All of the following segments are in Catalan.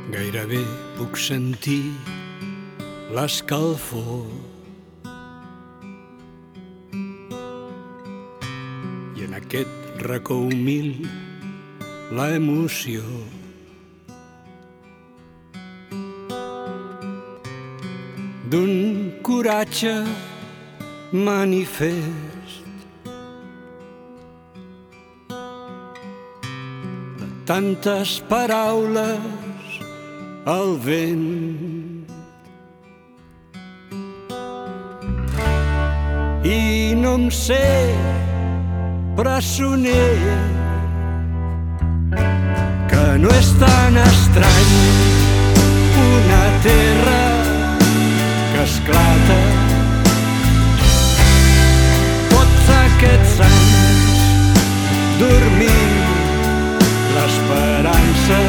Gairebé puc sentir l'escalfor i en aquest racó humil l'emoció. D'un coratge manifest, de tantes paraules al vent. I no em sé presoner, que no és tan estrany una terra que esclata tots aquests anys dormint l'esperança.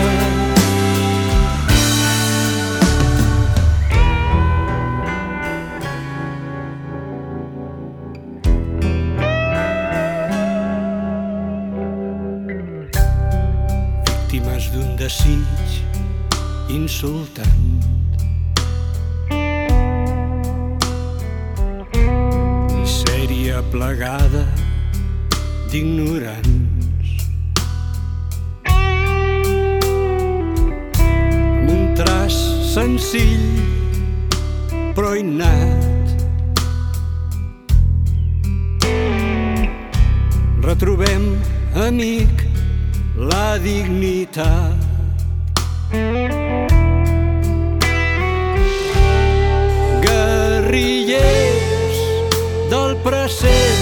Víctimes d'un desig insultant, plegada d'ignorants, amb un traç senzill però innat. Retrobem, amic, la dignitat. Guerrillers del present,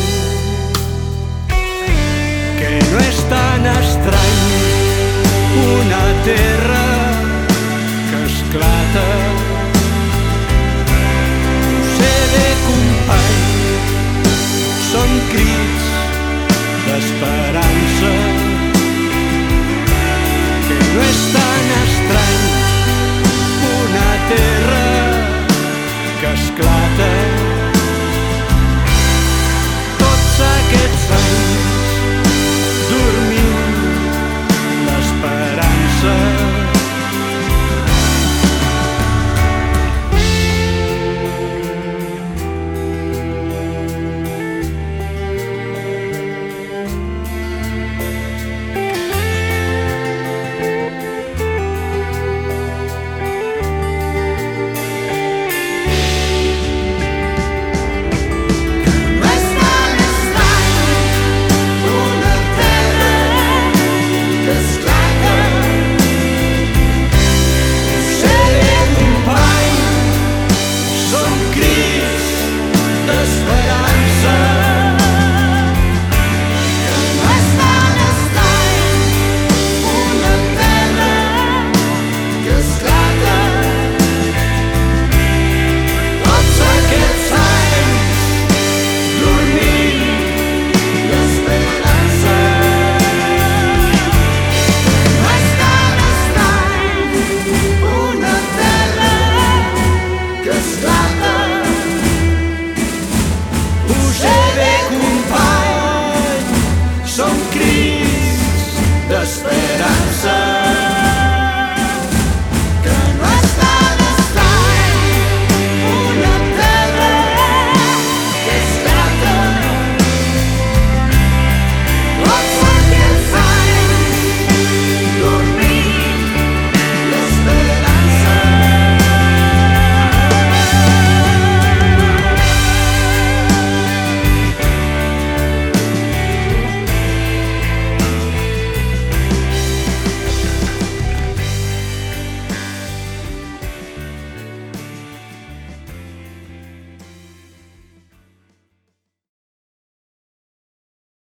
que no és tan estrany una terra